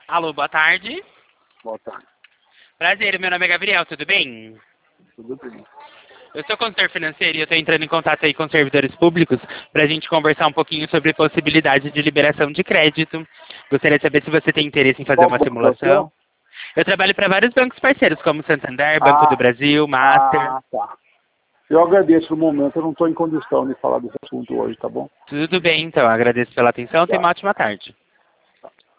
Alô, boa tarde. Boa tarde. Prazer, meu nome é Gabriel, tudo bem? Tudo bem. Eu sou consultor financeiro e eu estou entrando em contato aí com os servidores públicos para a gente conversar um pouquinho sobre possibilidade de liberação de crédito. Gostaria de saber se você tem interesse em fazer Qual uma banco é o simulação. seu? Eu trabalho para vários bancos parceiros, como Santander, Banco do Brasil, Master. Tá. Eu agradeço no momento, eu não estou em condição de falar desse assunto hoje, tá bom? Tudo bem, então. Agradeço pela atenção. Tenha Tá. uma ótima tarde.